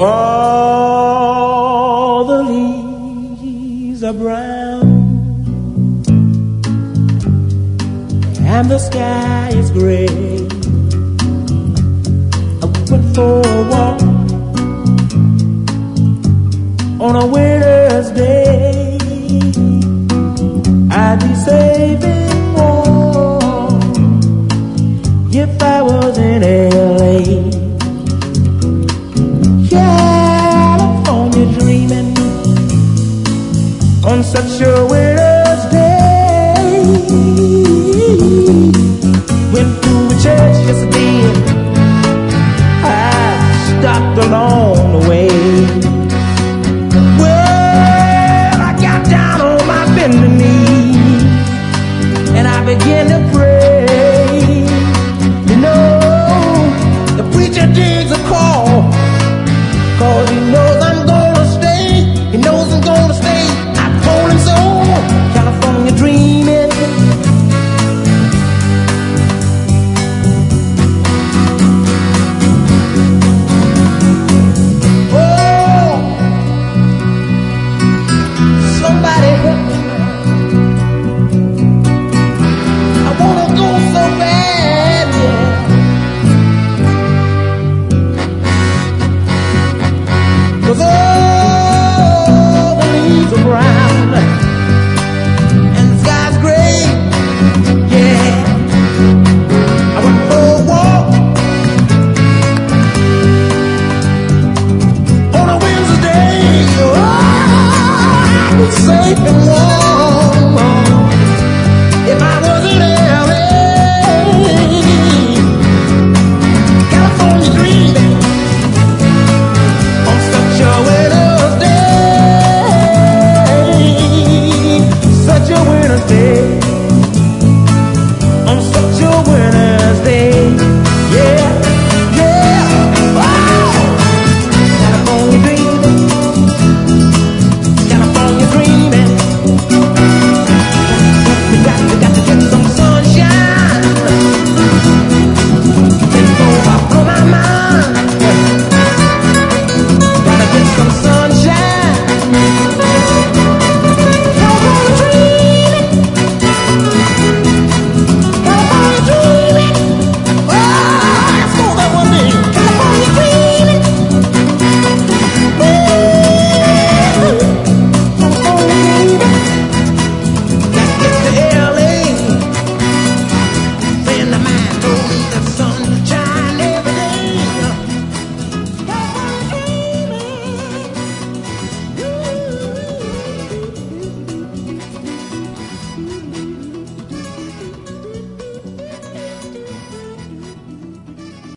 All the leaves are brown and the sky is gray. I went for a walk on a winter's day. I'd be safe and warm if I was in LA. California dreaming on such a winter's day. Went to a church yesterday. I stopped along the way. Well, I got down on my bending knee and I began to pray. You know, the preacher digs a call, 'cause he knows